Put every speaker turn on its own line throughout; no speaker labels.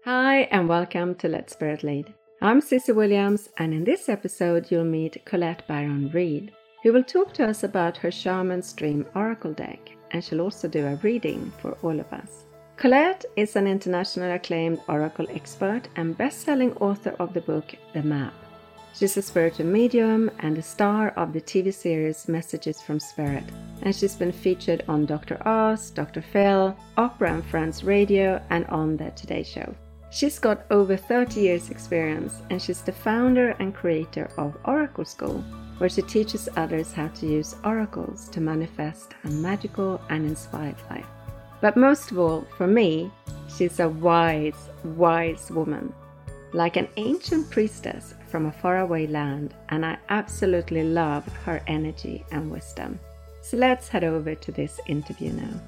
Hi and welcome to Let Spirit Lead. I'm Cissy Williams, and in this episode you'll meet Colette Byron Reid, who will talk to us about her Shaman's Dream Oracle deck, and she'll also do a reading for all of us. Colette is an internationally acclaimed oracle expert and best-selling author of the book The Map. She's a spiritual medium and a star of the TV series Messages from Spirit, and she's been featured on Dr. Oz, Dr. Phil, Oprah and Friends Radio, and on The Today Show. She's got over 30 years experience, and she's the founder and creator of Oracle School, where she teaches others how to use oracles to manifest a magical and inspired life. But most of all, for me, she's a wise, wise woman, like an ancient priestess from a faraway land, and I absolutely love her energy and wisdom. So let's head over to this interview now.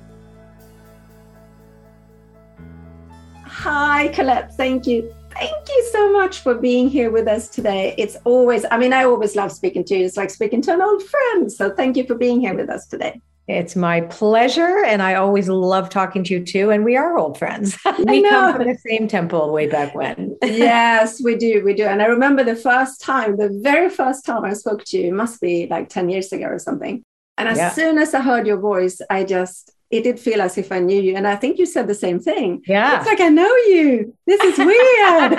Hi, Colette. Thank you. Thank you so much for being here with us today. I always love speaking to you. It's like speaking to an old friend. So thank you for being here with us today.
It's my pleasure. And I always love talking to you too. And we are old friends. We come from the same temple way back when.
Yes, we do. We do. And I remember the very first time I spoke to you, must be like 10 years ago or something. And as soon as I heard your voice, it did feel as if I knew you. And I think you said the same thing.
Yeah.
It's like, I know you. This is weird.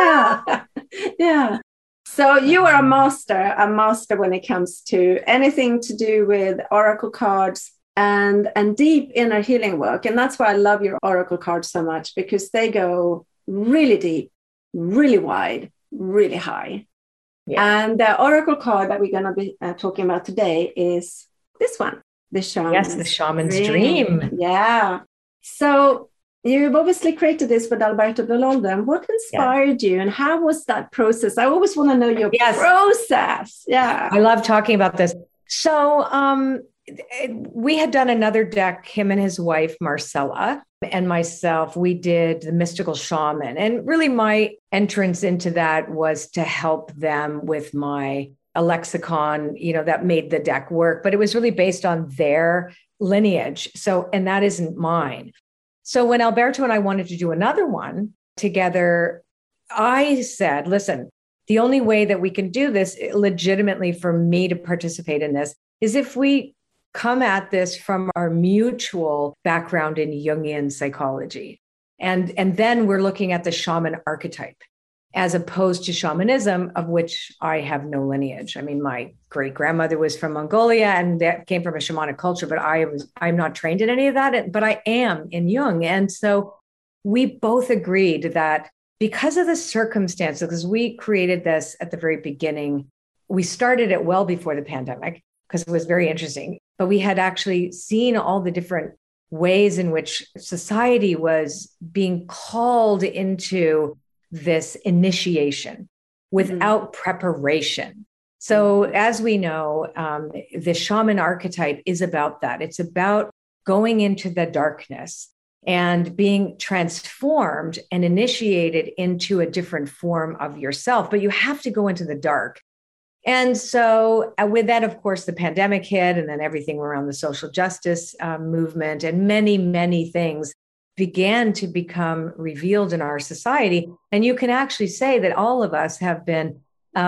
Yeah. So you are a master when it comes to anything to do with oracle cards and deep inner healing work. And that's why I love your oracle cards so much, because they go really deep, really wide, really high. Yeah. And the oracle card that we're going to be talking about today is this one. The Shaman's Dream. Yeah. So you've obviously created this with Alberto Villoldo. What inspired you, and how was that process? I always want to know your process. Yeah.
I love talking about this. So we had done another deck, him and his wife, Marcella, and myself. We did the Mystical Shaman. And really my entrance into that was to help them with a lexicon, that made the deck work, but it was really based on their lineage. And that isn't mine. So when Alberto and I wanted to do another one together, I said, listen, the only way that we can do this legitimately for me to participate in this is if we come at this from our mutual background in Jungian psychology. And then we're looking at the shaman archetype, as opposed to shamanism, of which I have no lineage. I mean, my great-grandmother was from Mongolia and that came from a shamanic culture, but I'm not trained in any of that, but I am in Jung. And so we both agreed that because of the circumstances, because we created this at the very beginning, we started it well before the pandemic because it was very interesting, but we had actually seen all the different ways in which society was being called into this initiation without preparation. So as we know, the shaman archetype is about that. It's about going into the darkness and being transformed and initiated into a different form of yourself, but you have to go into the dark. And so with that, of course, the pandemic hit, and then everything around the social justice movement and many, many things began to become revealed in our society. And you can actually say that all of us have been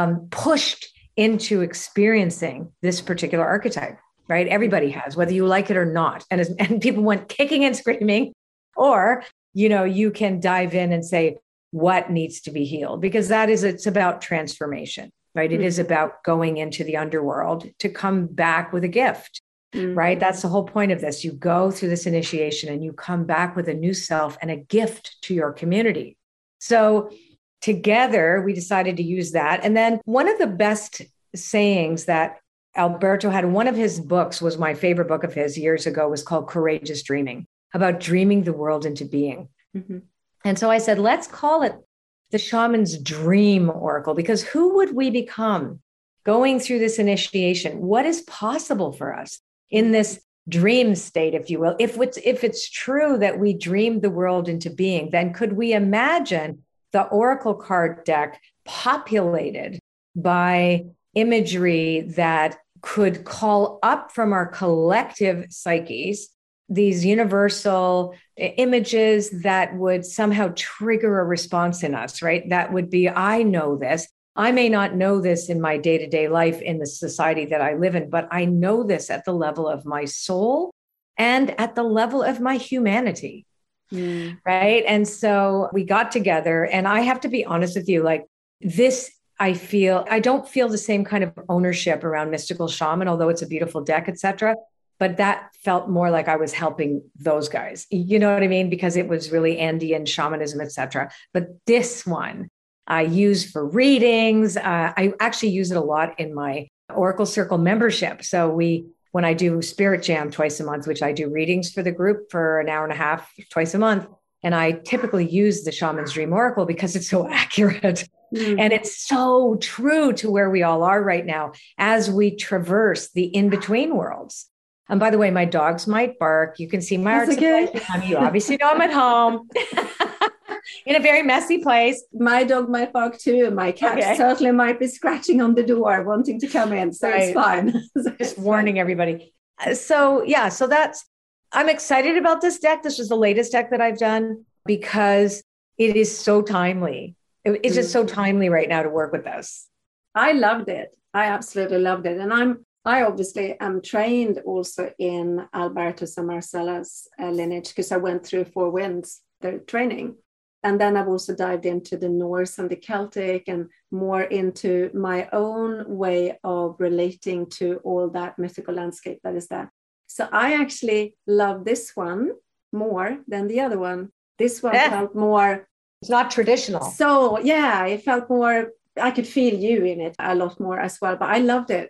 pushed into experiencing this particular archetype, right? Everybody has, whether you like it or not. And people went kicking and screaming, or, you can dive in and say, what needs to be healed? Because it's about transformation, right? It is about going into the underworld to come back with a gift. Right? That's the whole point of this. You go through this initiation and you come back with a new self and a gift to your community. So together we decided to use that. And then one of the best sayings that Alberto had, one of his books was my favorite book of his years ago, was called Courageous Dreaming, about dreaming the world into being. Mm-hmm. And so I said, let's call it the Shaman's Dream Oracle, because who would we become going through this initiation? What is possible for us in this dream state, if you will? If it's true that we dreamed the world into being, then could we imagine the oracle card deck populated by imagery that could call up from our collective psyches these universal images that would somehow trigger a response in us, right? That would be, I know this. I may not know this in my day-to-day life in the society that I live in, but I know this at the level of my soul and at the level of my humanity. Right. And so we got together, and I have to be honest with you, like this, I don't feel the same kind of ownership around Mystical Shaman, although it's a beautiful deck, etc. But that felt more like I was helping those guys. You know what I mean? Because it was really Andean shamanism, etc. But this one I use for readings. I actually use it a lot in my Oracle Circle membership. So when I do Spirit Jam twice a month, which I do readings for the group for an hour and a half twice a month, and I typically use the Shaman's Dream Oracle because it's so accurate. And it's so true to where we all are right now as we traverse the in-between worlds. And by the way, my dogs might bark. You can see my art supply. You obviously know I'm at home in a very messy place.
My dog might bark too. My cat certainly might be scratching on the door, wanting to come in. So It's fine.
Just warning everybody. So I'm excited about this deck. This was the latest deck that I've done because it is so timely. It's just so timely right now to work with this.
I loved it. I absolutely loved it. And I obviously am trained also in Albertus and Marcella's lineage because I went through Four Winds, their training. And then I've also dived into the Norse and the Celtic and more into my own way of relating to all that mythical landscape that is there. So I actually love this one more than the other one. This one felt more...
It's not traditional.
So yeah, it felt more... I could feel you in it a lot more as well. But I loved it.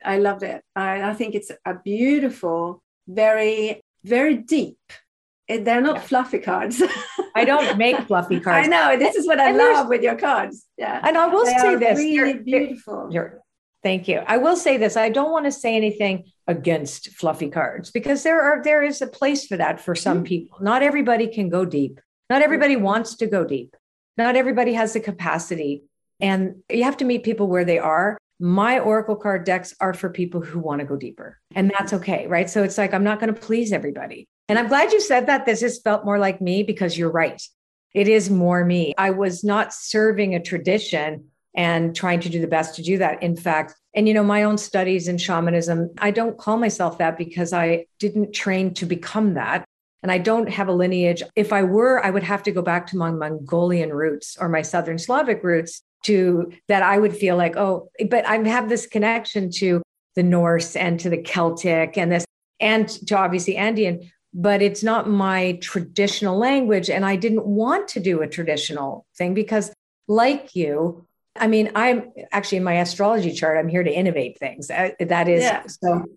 I think it's a beautiful, very, very deep. They're not fluffy cards.
I don't make fluffy cards.
I know. This is what I love with your cards. Yeah.
And I will say this.
Really beautiful.
Thank you. I will say this. I don't want to say anything against fluffy cards because there is a place for that for some people. Not everybody can go deep. Not everybody wants to go deep. Not everybody has the capacity. And you have to meet people where they are. My Oracle card decks are for people who want to go deeper. And that's okay, right? So it's like, I'm not going to please everybody. And I'm glad you said that. This has felt more like me because you're right. It is more me. I was not serving a tradition and trying to do the best to do that. In fact, and my own studies in shamanism, I don't call myself that because I didn't train to become that. And I don't have a lineage. If I were, I would have to go back to my Mongolian roots or my Southern Slavic roots to that I would feel like, but I have this connection to the Norse and to the Celtic and to obviously Andean, but it's not my traditional language. And I didn't want to do a traditional thing because like you, I mean, I'm actually in my astrology chart, I'm here to innovate things. That is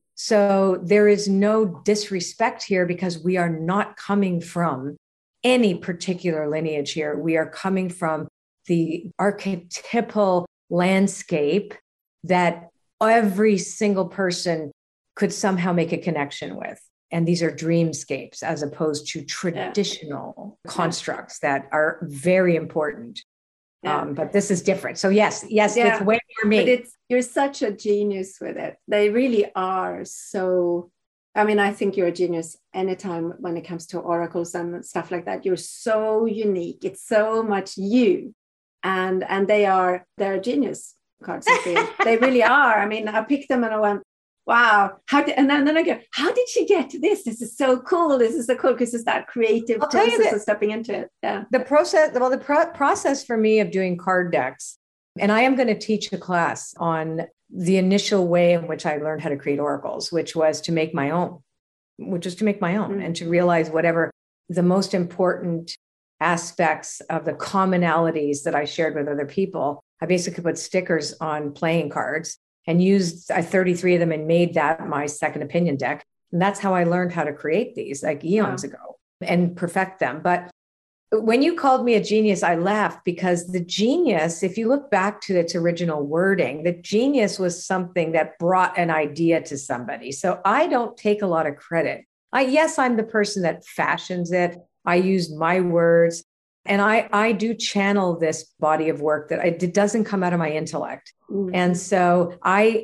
so there is no disrespect here because we are not coming from any particular lineage here. We are coming from the archetypal landscape that every single person could somehow make a connection with. And these are dreamscapes as opposed to traditional constructs that are very important. But this is different. So yes, it's way more me.
But you're such a genius with it. They really are so... I mean, I think you're a genius anytime when it comes to oracles and stuff like that. You're so unique. It's so much you. And they're genius cards. I feel. They really are. I mean, I picked them and I went, wow. And then I go, how did she get to this? This is so cool. This is so cool because it's that creative process of stepping into it. Yeah.
The process for me of doing card decks, and I am going to teach a class on the initial way in which I learned how to create oracles, which was to make my own, and to realize whatever the most important aspects of the commonalities that I shared with other people. I basically put stickers on playing cards and used 33 of them and made that my second opinion deck. And that's how I learned how to create these like eons ago and perfect them. But when you called me a genius, I laughed because the genius, if you look back to its original wording, the genius was something that brought an idea to somebody. So I don't take a lot of credit. I'm the person that fashions it. I use my words and I do channel this body of work that it doesn't come out of my intellect. And so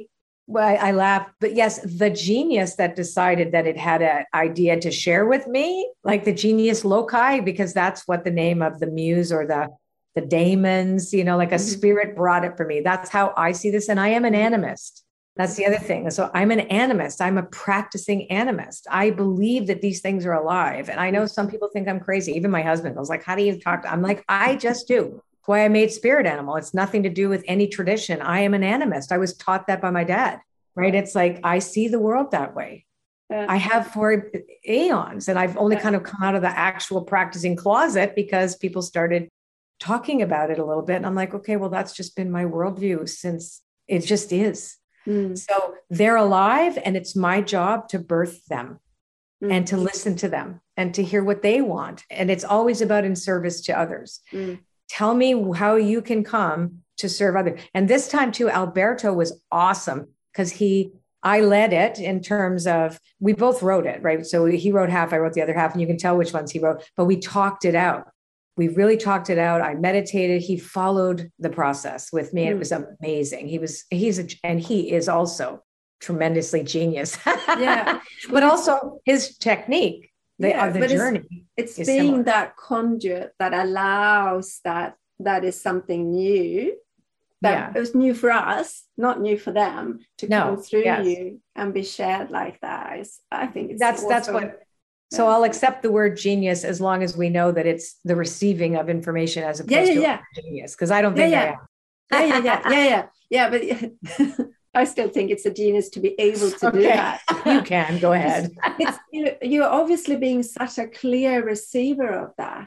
Well, I laugh, but yes, the genius that decided that it had an idea to share with me, like the genius loci, because that's what the name of the muse or the daemons, like a spirit brought it for me. That's how I see this. And I am an animist. That's the other thing. So I'm an animist. I'm a practicing animist. I believe that these things are alive. And I know some people think I'm crazy. Even my husband was like, how do you talk? I'm like, I just do. Why I made spirit animal. It's nothing to do with any tradition. I am an animist. I was taught that by my dad, right? It's like, I see the world that way. I have for eons, and I've only kind of come out of the actual practicing closet because people started talking about it a little bit. And I'm like, okay, well, that's just been my worldview since it just is. So they're alive, and it's my job to birth them and to listen to them and to hear what they want. And it's always about in service to others. Tell me how you can come to serve others. And this time too, Alberto was awesome because I led it in terms of, we both wrote it, right? So he wrote half, I wrote the other half, and you can tell which ones he wrote, but we talked it out. We really talked it out. I meditated. He followed the process with me. It was amazing. He is also tremendously genius.
Yeah.
But also his technique. The journey.
It's being similar. That conduit that allows that is something new. That it was new for us, not new for them, to come through you and be shared like that. I think that's what. So I'll accept the word genius as long as we know that it's the receiving of information as opposed to genius, because I don't think I am. But I still think it's a genius to be able to do that. You can go ahead. You're obviously being such a clear receiver of that.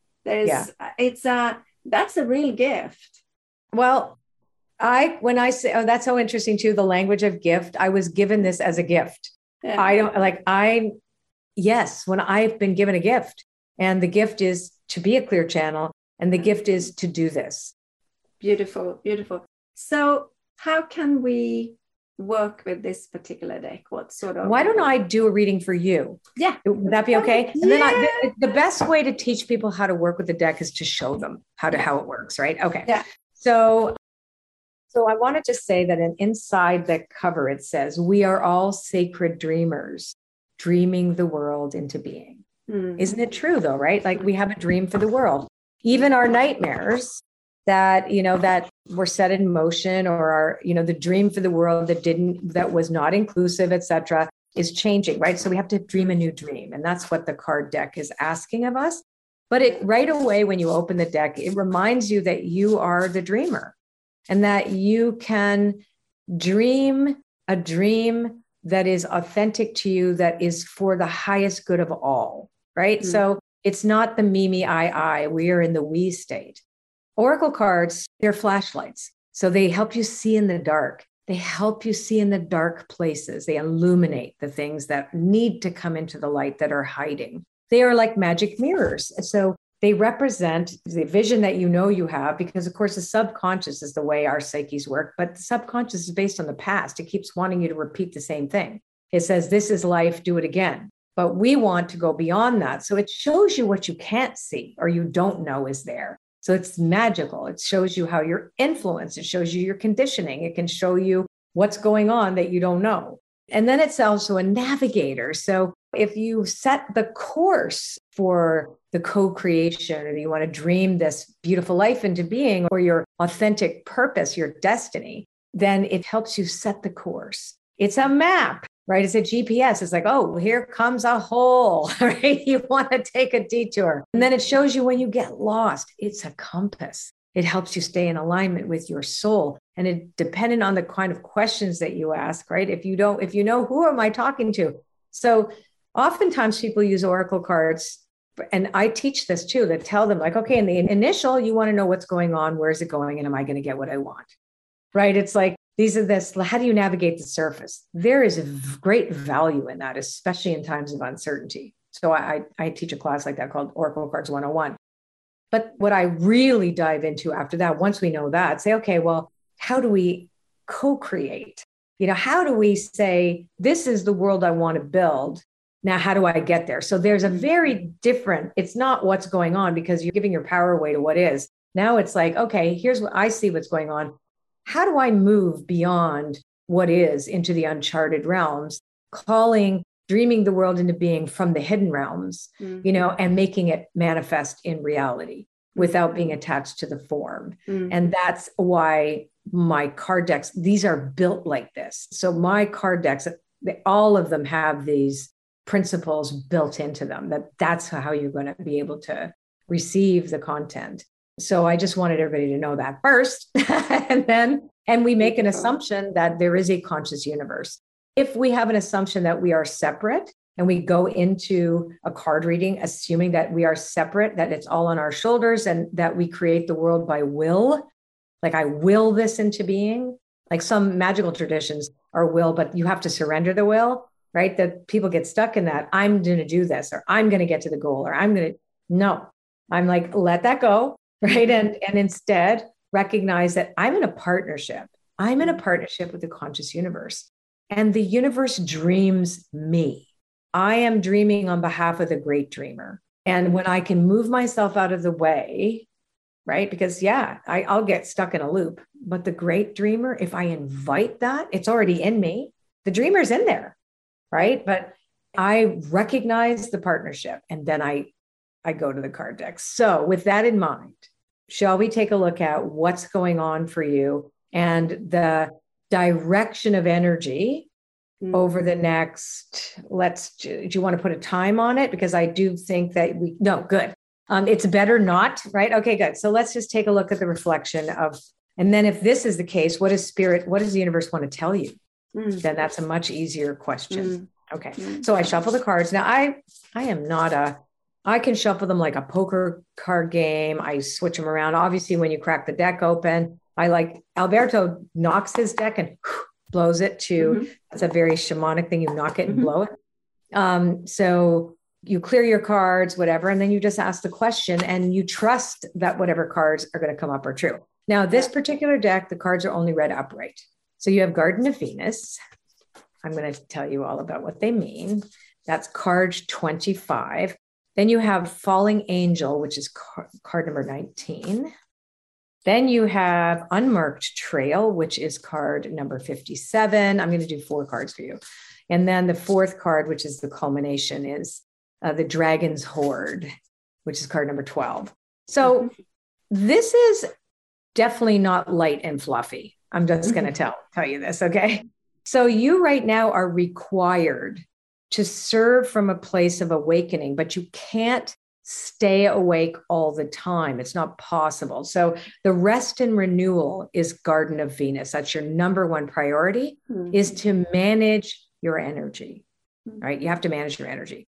That's a real gift. Well, when I say, that's so interesting too, the language of gift, I was given this as a gift. Yes, when I've been given a gift, and the gift is to be a clear channel, and the gift is to do this. Beautiful, beautiful. So how can we work with this particular deck? What sort of... Why don't I do a reading for you? Yeah. Would that be okay? And then the best way to teach people how to work with the deck is to show them how it works, right? Okay. Yeah. So I wanted to say that inside the cover, it says, we are all sacred dreamers, dreaming the world into being. Isn't it true though, right? Like we have a dream for the world. Even our nightmares that were set in motion, or our, the dream for the world that was not inclusive, etc., is changing, right? So we have to dream a new dream. And that's what the card deck is asking of us. But it right away, when you open the deck, it reminds you that you are the dreamer and that you can dream a dream that is authentic to you, that is for the highest good of all, right? So it's not the me, I. We are in the we state. Oracle cards, they're flashlights. So they help you see in the dark. They help you see in the dark places. They illuminate the things that need to come into the light that are hiding. They are like magic mirrors. So they represent the vision that you have, because of course the subconscious is the way our psyches work, but the subconscious is based on the past. It keeps wanting you to repeat the same thing. It says, this is life, do it again. But we want to go beyond that. So it shows you what you can't see or you don't know is there. So it's magical. It shows you how you're influenced. It shows you your conditioning. It can show you what's going on that you don't know. And then it's also a navigator. So if you set the course for the co-creation, or you want to dream this beautiful life into being, or your authentic purpose, your destiny, then it helps you set the course. It's a map, right? It's a GPS. It's like, oh, here comes a hole, right? You want to take a detour. And then it shows you when you get lost. It's a compass. It helps you stay in alignment with your soul. And it depending on the kind of questions that you ask, right? If you know, who am I talking to? So oftentimes people use oracle cards, and I teach this too, that tell them like, okay, in the initial, you want to know what's going on, where's it going, and am I going to get what I want, right? It's like, how do you navigate the surface? There is a great value in that, especially in times of uncertainty. So I teach a class like that called Oracle Cards 101. But what I really dive into after that, once we know that, say, okay, well, how do we co-create? How do we say, this is the world I want to build? Now, how do I get there? So there's a very different, it's not what's going on, because you're giving your power away to what is. Now it's like, okay, here's what I see what's going on. How do I move beyond
what is into the uncharted realms, calling, dreaming the world into being from the hidden realms, and making it manifest in reality without being attached to the form. And that's why my card decks, these are built like this. So my card decks, all of them have these principles built into them, that's how you're going to be able to receive the content. So I just wanted everybody to know that first. and we make an assumption that there is a conscious universe. If we have an assumption that we are separate and we go into a card reading, assuming that we are separate, that it's all on our shoulders and that we create the world by will, like I will this into being, like some magical traditions are will, but you have to surrender the will, right? That people get stuck in that. I'm going to do this, or I'm going to get to the goal, or no, I'm like, let that go. Right. And instead recognize that I'm in a partnership. I'm in a partnership with the conscious universe, and the universe dreams me. I am dreaming on behalf of the great dreamer. And when I can move myself out of the way, right? Because I'll get stuck in a loop, but the great dreamer, if I invite that, it's already in me. The dreamer's in there. Right. But I recognize the partnership, and then I go to the card deck. So with that in mind, shall we take a look at what's going on for you and the direction of energy over the next, do you want to put a time on it? Because I do think that good. It's better not, right? Okay, good. So let's just take a look at the reflection and then if this is the case, what does the universe want to tell you? Then that's a much easier question. Okay. So I shuffle the cards. Now I am not I can shuffle them like a poker card game. I switch them around. Obviously, when you crack the deck open, Alberto knocks his deck and blows it to, that's a very shamanic thing. You knock it and blow it. So you clear your cards, whatever, and then you just ask the question and you trust that whatever cards are going to come up are true. Now, this particular deck, the cards are only read upright. So you have Garden of Venus. I'm going to tell you all about what they mean. That's card 25. Then you have Falling Angel, which is card number 19. Then you have Unmarked Trail, which is card number 57. I'm going to do 4 cards for you. And then the 4th card, which is the culmination, is the Dragon's Hoard, which is card number 12. So this is definitely not light and fluffy. I'm just going to tell you this, okay? So you right now are required to serve from a place of awakening, but you can't stay awake all the time. It's not possible. So the rest and renewal is Garden of Venus. That's your number one priority, is to manage your energy, right? You have to manage your energy.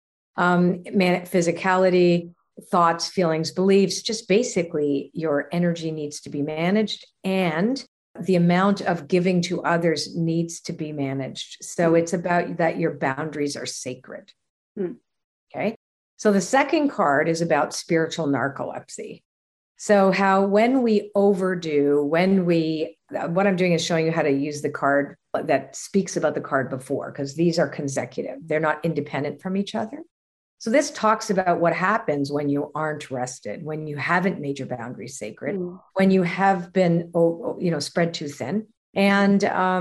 Physicality, thoughts, feelings, beliefs, just basically your energy needs to be managed, and the amount of giving to others needs to be managed. So it's about that your boundaries are sacred. Okay. So the second card is about spiritual narcolepsy. So how when we overdo, what I'm doing is showing you how to use the card that speaks about the card before, because these are consecutive. They're not independent from each other. So this talks about what happens when you aren't rested, when you haven't made your boundaries sacred, when you have been, spread too thin, and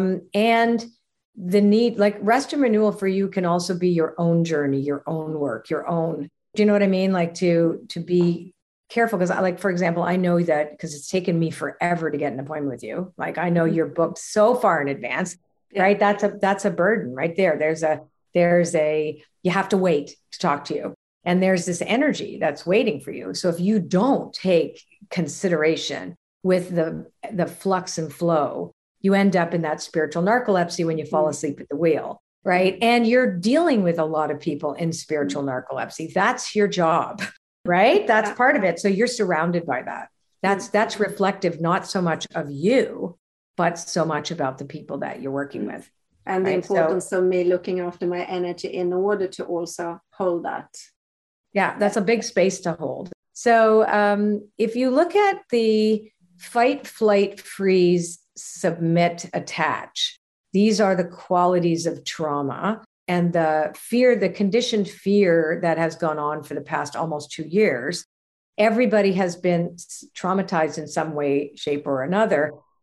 the need, like rest and renewal for you can also be your own journey, your own work, your own. Do you know what I mean? Like to be careful, because for example, I know that because it's taken me forever to get an appointment with you. Like I know you're booked so far in advance, right? That's a burden right there. There's a you have to wait to talk to you. And there's this energy that's waiting for you. So if you don't take consideration with the flux and flow, you end up in that spiritual narcolepsy when you fall asleep at the wheel, right? And you're dealing with a lot of people in spiritual narcolepsy. That's your job, right? That's part of it. So you're surrounded by that. That's reflective, not so much of you, but so much about the people that you're working with.
And the importance of me looking after my energy in order to also hold that.
Yeah, that's a big space to hold. So if you look at the fight, flight, freeze, submit, attach, these are the qualities of trauma. And the fear, the conditioned fear that has gone on for the past almost 2 years, everybody has been traumatized in some way, shape, or another.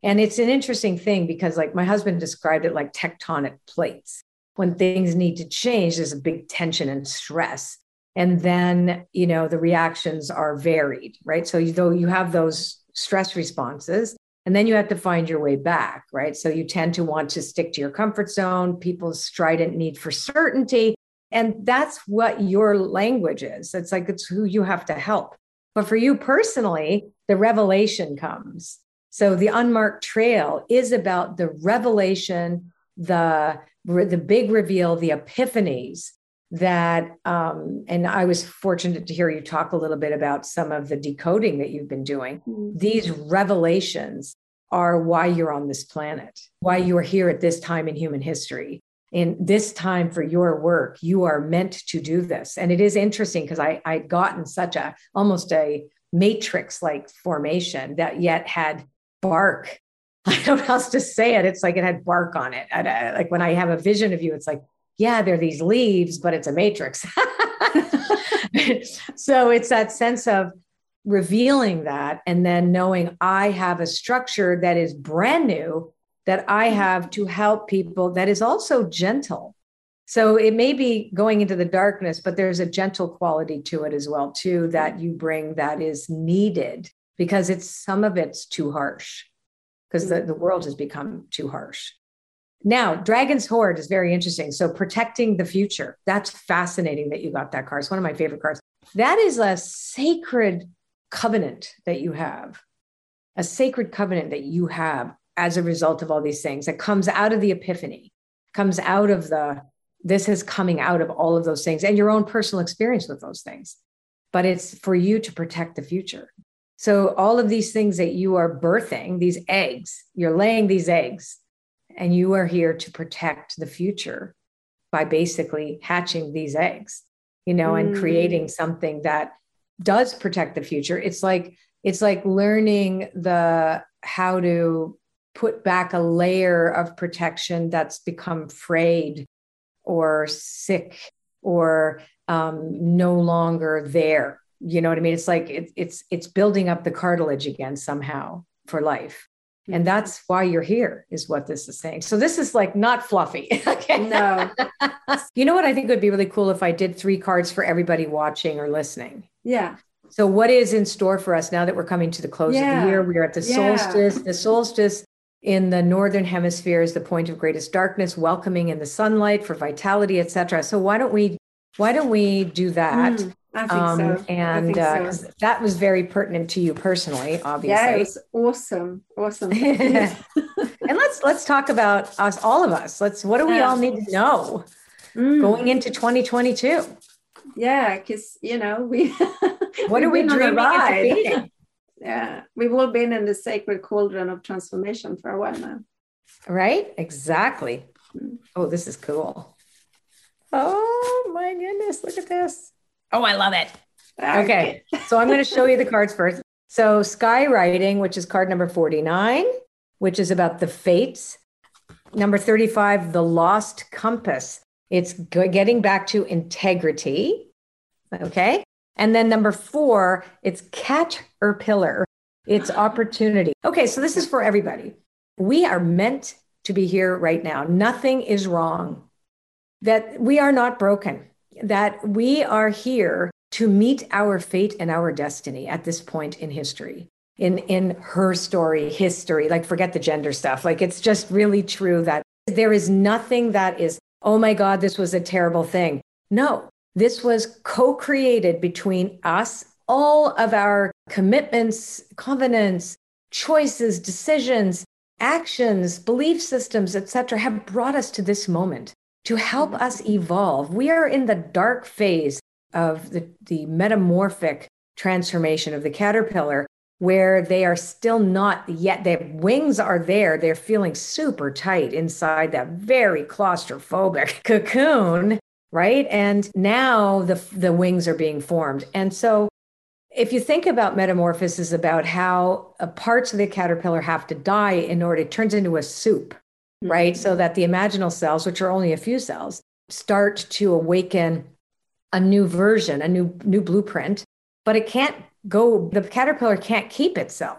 And it's an interesting thing because, like, my husband described it like tectonic plates. When things need to change, there's a big tension and stress. And then, the reactions are varied, right? So though you have those stress responses, and then you have to find your way back, right? So you tend to want to stick to your comfort zone, people's strident need for certainty. And that's what your language is. It's who you have to help. But for you personally, the revelation comes. So the unmarked trail is about the revelation, the big reveal, the epiphanies that, and I was fortunate to hear you talk a little bit about some of the decoding that you've been doing. Mm-hmm. These revelations are why you're on this planet, why you are here at this time in human history. In this time for your work, you are meant to do this. And it is interesting because I'd gotten such almost a matrix-like formation that yet had bark. I don't know how else to say it. It's like it had bark on it. Like when I have a vision of you, it's like, yeah, there are these leaves, but it's a matrix. So it's that sense of revealing that and then knowing I have a structure that is brand new that I have to help people that is also gentle. So it may be going into the darkness, but there's a gentle quality to it as well, too, that you bring that is needed because some of it's too harsh because the world has become too harsh. Now, Dragon's Hoard is very interesting. So protecting the future. That's fascinating that you got that card. It's one of my favorite cards. That is a sacred covenant that you have, a sacred covenant that you have as a result of all these things that comes out of the epiphany, comes out of this is coming out of all of those things and your own personal experience with those things. But it's for you to protect the future. So all of these things that you are birthing, these eggs, you're laying these eggs, and you are here to protect the future by basically hatching these eggs, and creating something that does protect the future. It's like learning how to put back a layer of protection that's become frayed or sick or no longer there. You know what I mean? It's like it's building up the cartilage again somehow for life. And that's why you're here, is what this is saying. So this is like not fluffy. Okay.
No.
You know what I think would be really cool if I did 3 cards for everybody watching or listening.
Yeah.
So what is in store for us now that we're coming to the close of the year? We are at the solstice. The solstice in the northern hemisphere is the point of greatest darkness, welcoming in the sunlight for vitality, etc. So why don't we do that?
I think so.
And because that was very pertinent to you personally, obviously.
Yeah, it was awesome.
And let's talk about us, all of us. What do we all need to know going into 2022?
Yeah, because we
what are we dreaming into being?
Yeah, we've all been in the sacred cauldron of transformation for a while now.
Right? Exactly. Oh, this is cool. Oh my goodness, look at this. Oh, I love it. Okay. So I'm going to show you the cards first. So Skywriting, which is card number 49, which is about the fates. Number 35, the lost compass. It's getting back to integrity. Okay. And then number 4, it's caterpillar. It's opportunity. Okay. So this is for everybody. We are meant to be here right now. Nothing is wrong. That we are not broken. That we are here to meet our fate and our destiny at this point in history, in her story, history, like forget the gender stuff. Like it's just really true that there is nothing that is, oh my God, this was a terrible thing. No, this was co-created between us. All of our commitments, covenants, choices, decisions, actions, belief systems, etc., have brought us to this moment to help us evolve. We are in the dark phase of the metamorphic transformation of the caterpillar, where they are still not yet, their wings are there. They're feeling super tight inside that very claustrophobic cocoon, right? And now the wings are being formed. And so if you think about metamorphosis, about how parts of the caterpillar have to die in order, it turns into a soup. Right? So that the imaginal cells, which are only a few cells, start to awaken a new version, a new blueprint, but it can't go, the caterpillar can't keep itself.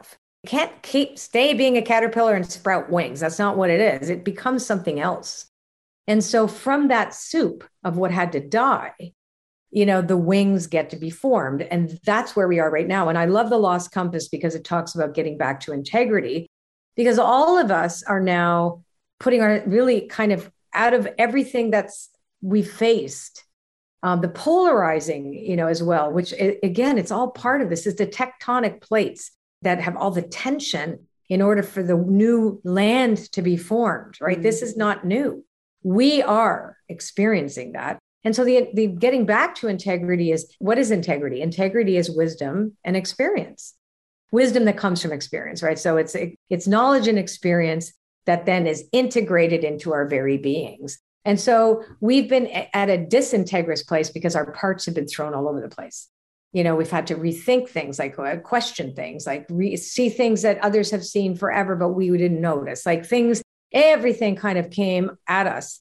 You can't stay being a caterpillar and sprout wings. That's not what it is. It becomes something else. And so from that soup of what had to die, the wings get to be formed. And that's where we are right now. And I love the Lost Compass because it talks about getting back to integrity, because all of us are now putting our really kind of out of everything that's we faced, the polarizing, as well, which again, it's all part of this is the tectonic plates that have all the tension in order for the new land to be formed, right? Mm-hmm. This is not new. We are experiencing that. And so the getting back to integrity is, what is integrity? Integrity is wisdom and experience. Wisdom that comes from experience, right? So it's knowledge and experience that then is integrated into our very beings. And so we've been at a disintegrous place because our parts have been thrown all over the place. We've had to rethink things, like question things, like see things that others have seen forever, but we didn't notice, like everything kind of came at us.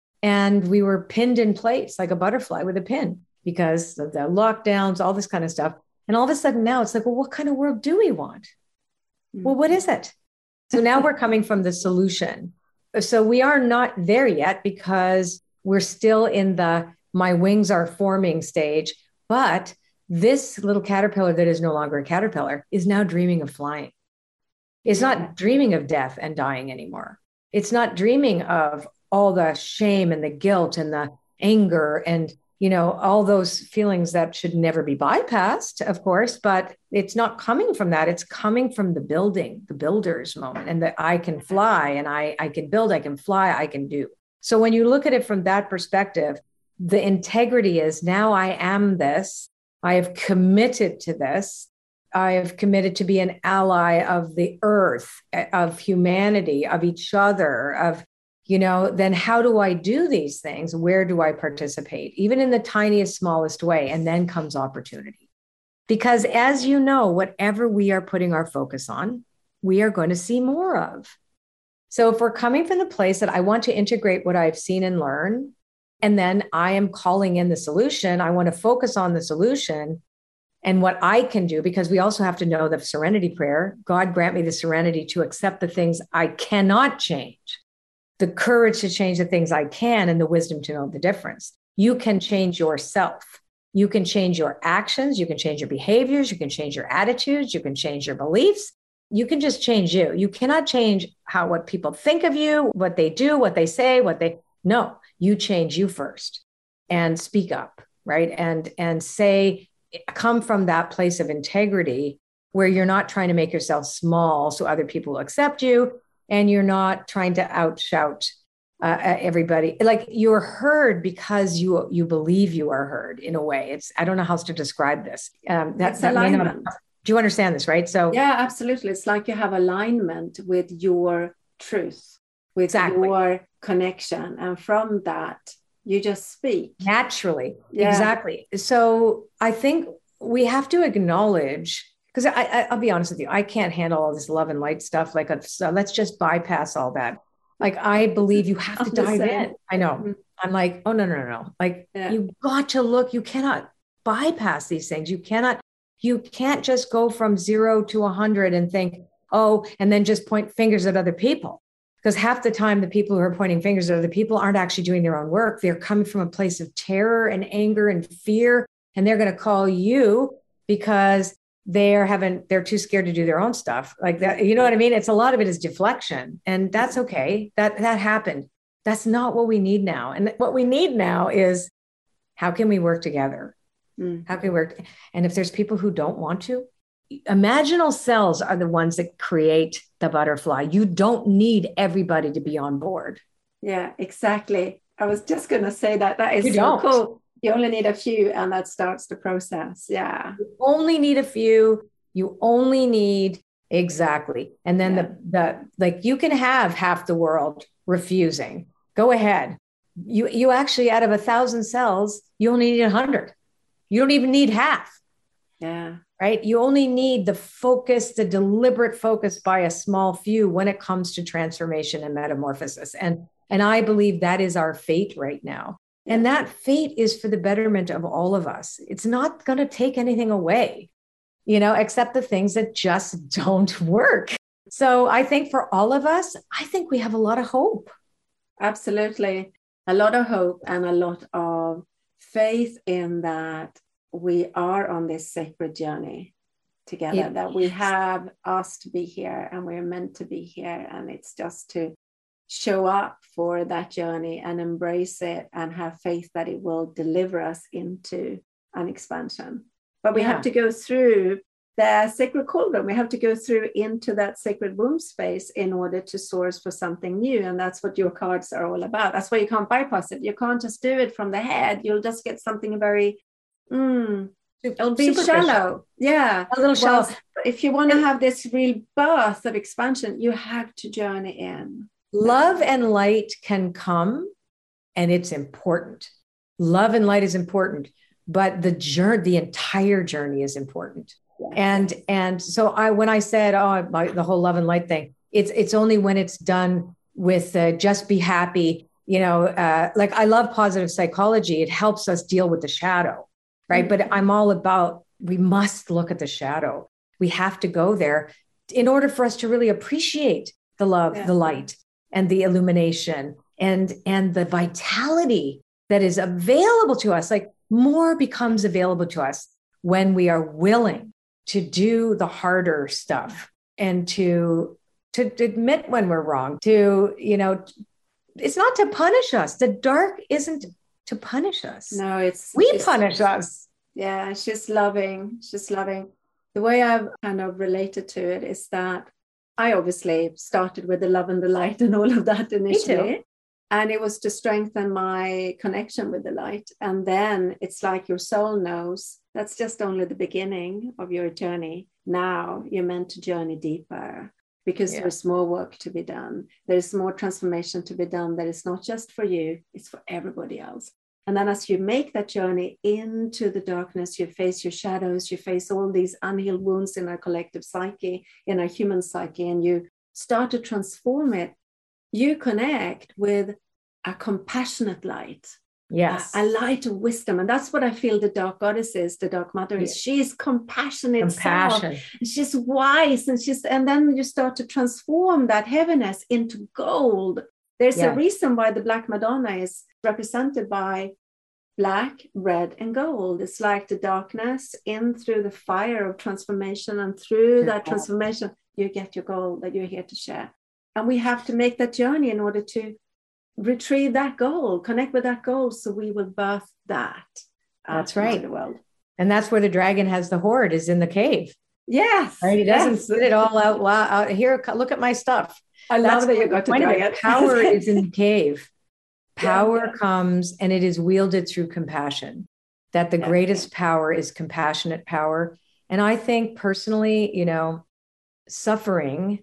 And we were pinned in place like a butterfly with a pin because of the lockdowns, all this kind of stuff. And all of a sudden now it's like, well, what kind of world do we want? Well, what is it? So now we're coming from the solution. So we are not there yet because we're still in the my wings are forming stage. But this little caterpillar that is no longer a caterpillar is now dreaming of flying. It's not dreaming of death and dying anymore. It's not dreaming of all the shame and the guilt and the anger and, all those feelings that should never be bypassed, of course, but it's not coming from that. It's coming from the builder's moment, and that I can fly and I can build, I can fly, I can do. So when you look at it from that perspective, the integrity is now I am this, I have committed to this. I have committed to be an ally of the earth, of humanity, of each other, of then how do I do these things? Where do I participate? Even in the tiniest, smallest way. And then comes opportunity. Because as you know, whatever we are putting our focus on, we are going to see more of. So if we're coming from the place that I want to integrate what I've seen and learned, and then I am calling in the solution, I want to focus on the solution and what I can do, because we also have to know the serenity prayer. God grant me the serenity to accept the things I cannot change, the courage to change the things I can, and the wisdom to know the difference. You can change yourself. You can change your actions. You can change your behaviors. You can change your attitudes. You can change your beliefs. You can just change you. You cannot change what people think of you, what they do, what they say, no, you change you first and speak up, right? And say, come from that place of integrity where you're not trying to make yourself small so other people will accept you. And you're not trying to outshout everybody. Like you're heard because you believe you are heard in a way. I don't know how else to describe this.
That's alignment.
Do you understand this, right? So
yeah, absolutely. It's like you have alignment with your truth, with your connection. And from that, you just speak.
Naturally. Yeah. Exactly. So I think we have to acknowledge, because I'll be honest with you, I can't handle all this love and light stuff. So let's just bypass all that. Like, I believe you have to dive in. I know. Mm-hmm. I'm like, oh, no. Like, you got to look. You cannot bypass these things. You can't just go from 0 to 100 and think, and then just point fingers at other people. Because half the time, the people who are pointing fingers at other people aren't actually doing their own work. They're coming from a place of terror and anger and fear. And they're going to call you because they're too scared to do their own stuff like that. You know what I mean? A lot of it is deflection, and that's okay. That happened. That's not what we need now. And what we need now is, how can we work together? How can we work? And if there's people who don't want to, imaginal cells are the ones that create the butterfly. You don't need everybody to be on board.
Yeah, exactly. I was just going to say that is so cool. You only need a few, and that starts the process. Yeah.
You only need a few. You only need, exactly. And then like you can have half the world refusing. Go ahead. You actually, out of 1,000 cells, you only need 100. You don't even need half.
Yeah.
Right. You only need the focus, the deliberate focus by a small few when it comes to transformation and metamorphosis. And I believe that is our fate right now. And that fate is for the betterment of all of us. It's not going to take anything away. accept the things that just don't work. So I think for all of us, I think we have a lot of hope.
Absolutely. A lot of hope and a lot of faith in that we are on this sacred journey together, that we have asked to be here and we're meant to be here. And it's just to show up for that journey and embrace it and have faith that it will deliver us into an expansion. But we have to go through the sacred cauldron. We have to go through into that sacred womb space in order to source for something new. And that's what your cards are all about. That's why you can't bypass it. You can't just do it from the head. You'll just get something very, it'll be shallow. Yeah.
A little shallow.
If you want to have this real birth of expansion, you have to journey in.
Love and light can come, and it's important. Love and light is important, but the entire journey is important. Yeah. And so when I said, the whole love and light thing, it's only when it's done with just be happy, like I love positive psychology. It helps us deal with the shadow, right? Mm-hmm. But I'm all about, we must look at the shadow. We have to go there in order for us to really appreciate the love, the light, and the illumination and the vitality that is available to us. Like more becomes available to us when we are willing to do the harder stuff and to admit when we're wrong, it's not to punish us. The dark isn't to punish us.
No,
we punish us.
Yeah, she's loving. The way I've kind of related to it is that I obviously started with the love and the light and all of that initially. And it was to strengthen my connection with the light. And then it's like your soul knows that's just only the beginning of your journey. Now you're meant to journey deeper because there's more work to be done. There's more transformation to be done that is not just for you, it's for everybody else. And then as you make that journey into the darkness, you face your shadows, you face all these unhealed wounds in our collective psyche, in our human psyche, and you start to transform it. You connect with a compassionate light.
Yes.
A light of wisdom. And that's what I feel the dark goddess is, the dark mother is. She's compassionate. She's wise. And then you start to transform that heaviness into gold. There's a reason why the Black Madonna is represented by black, red, and gold. It's like the darkness in through the fire of transformation. And through that transformation, you get your gold that you're here to share. And we have to make that journey in order to retrieve that gold, connect with that gold, so we will birth that.
That's right.
The world.
And that's where the dragon has the hoard, is in the cave.
Yes.
Right? He doesn't spit it all out here. Look at my stuff.
I love that you got to dragon.
Power is in the cave. Power comes, and it is wielded through compassion. That the greatest power is compassionate power. And I think personally, suffering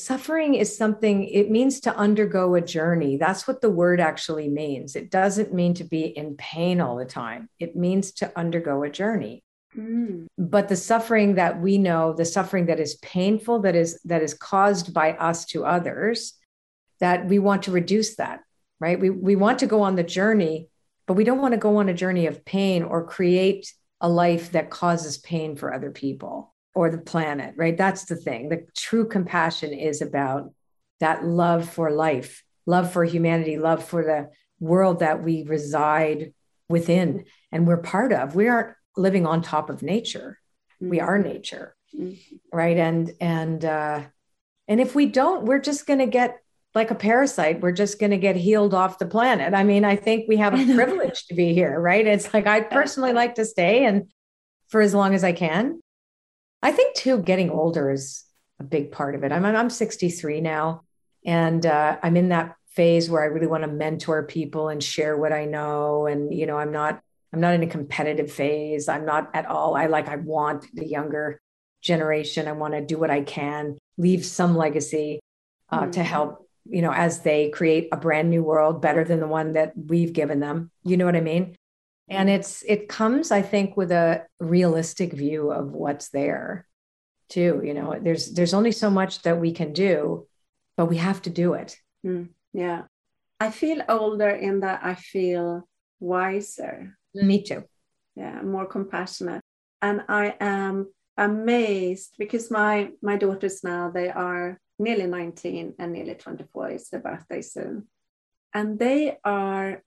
is something, it means to undergo a journey. That's what the word actually means. It doesn't mean to be in pain all the time. It means to undergo a journey. But the suffering that we know, the suffering that is painful, that is caused by us to others, that we want to reduce that, right? We want to go on the journey, but we don't want to go on a journey of pain or create a life that causes pain for other people or the planet, right? That's the thing. The true compassion is about that love for life, love for humanity, love for the world that we reside within and we're part of. We aren't living on top of nature. We are nature, right? And if we don't, we're just going to get like a parasite. We're just going to get healed off the planet. I mean, I think we have a privilege to be here, right? It's like, I personally like to stay and for as long as I can. I think too, getting older is a big part of it. I'm 63 now, and I'm in that phase where I really want to mentor people and share what I know. And, I'm not in a competitive phase. I'm not at all. I want the younger generation. I want to do what I can, leave some legacy to help, as they create a brand new world better than the one that we've given them. You know what I mean? And it comes, I think, with a realistic view of what's there too. There's only so much that we can do, but we have to do it.
Yeah. I feel older in that I feel wiser.
Me too.
Yeah. More compassionate. And I am amazed because my daughters now, they are nearly 19 and nearly 24. It's their birthday soon. And they are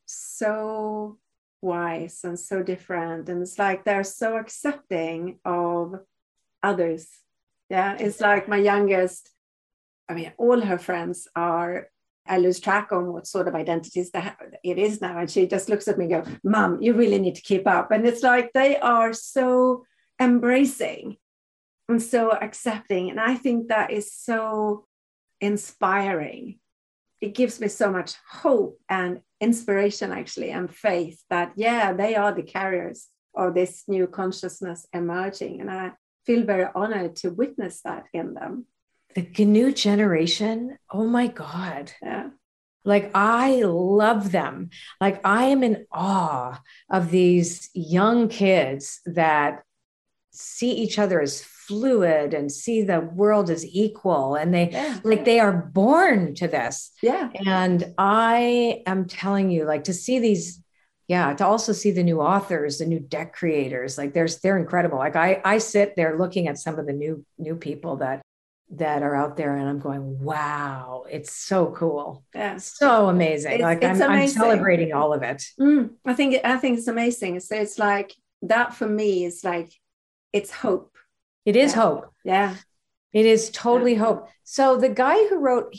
so wise and so different. And it's like they're so accepting of others. Yeah, it's like my youngest, I mean, all her friends are, I lose track on what sort of identities it is now. And she just looks at me and goes, Mom, you really need to keep up. And it's like they are so embracing and so accepting. And I think that is so inspiring. It gives me so much hope and inspiration, actually, and faith that, yeah, they are the carriers of this new consciousness emerging. And I feel very honored to witness that in them.
The new generation, oh my God.
Yeah.
Like, I love them. Like, I am in awe of these young kids that see each other as fluid and see the world as equal. And they are born to this.
Yeah.
And I am telling you, like, to see these, to also see the new authors, the new deck creators, like they're incredible. Like I sit there looking at some of the new people that are out there, and I'm going, wow, it's so cool.
Yeah.
So amazing. I'm celebrating all of it.
I think it's amazing. So it's like that for me is like, it's hope.
It is hope.
Yeah.
It is totally hope. So the guy who wrote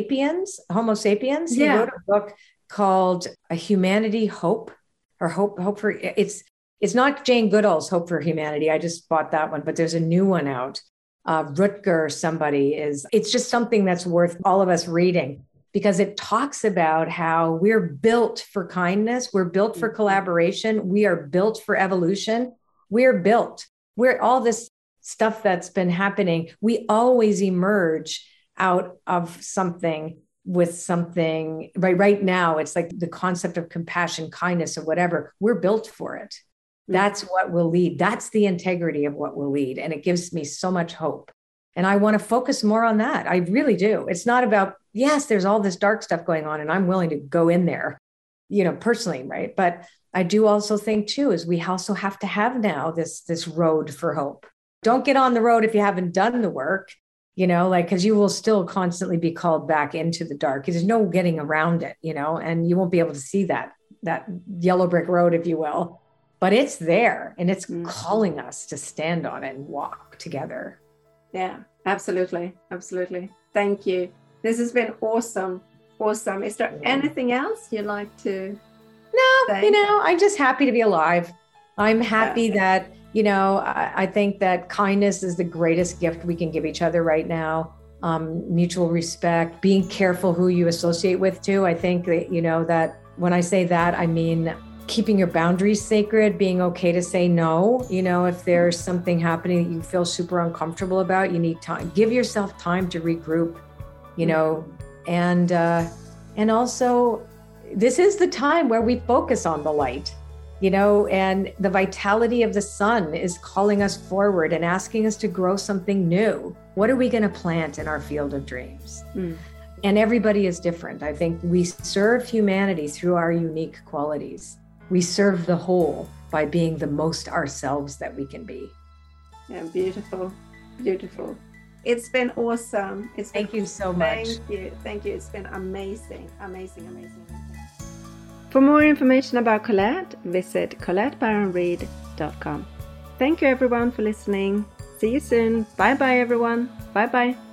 Homo Sapiens, he wrote a book called A Humanity Hope, or Hope for, it's not Jane Goodall's Hope for Humanity. I just bought that one, but there's a new one out. Rutger it's just something that's worth all of us reading, because it talks about how we're built for kindness. We're built for collaboration. We are built for evolution. We're all this stuff that's been happening. We always emerge out of something with something. Right now, it's like the concept of compassion, kindness, or whatever. We're built for it. That's what will lead. That's the integrity of what will lead. And it gives me so much hope. And I want to focus more on that. I really do. It's not about, yes, there's all this dark stuff going on, and I'm willing to go in there, personally, right? But I do also think too, is we also have to have now this road for hope. Don't get on the road if you haven't done the work, because you will still constantly be called back into the dark. There's no getting around it, and you won't be able to see that yellow brick road, if you will. But it's there, and it's calling us to stand on it and walk together.
Yeah, absolutely. Absolutely. Thank you. This has been awesome. Awesome. Is there anything else you'd like to say?
No, I'm just happy to be alive. I'm happy that, I think that kindness is the greatest gift we can give each other right now. Mutual respect, being careful who you associate with too. I think that, that when I say that, I mean keeping your boundaries sacred, being okay to say no. If there's something happening that you feel super uncomfortable about, you need time. Give yourself time to regroup, and also this is the time where we focus on the light, and the vitality of the sun is calling us forward and asking us to grow something new. What are we going to plant in our field of dreams? And everybody is different. I think we serve humanity through our unique qualities. We serve the whole by being the most ourselves that we can be.
Yeah, beautiful, beautiful. It's been awesome.
Thank you so much.
Thank you. It's been amazing. For more information about Colette, visit ColetteBaronReid.com. Thank you everyone for listening. See you soon. Bye bye everyone. Bye bye.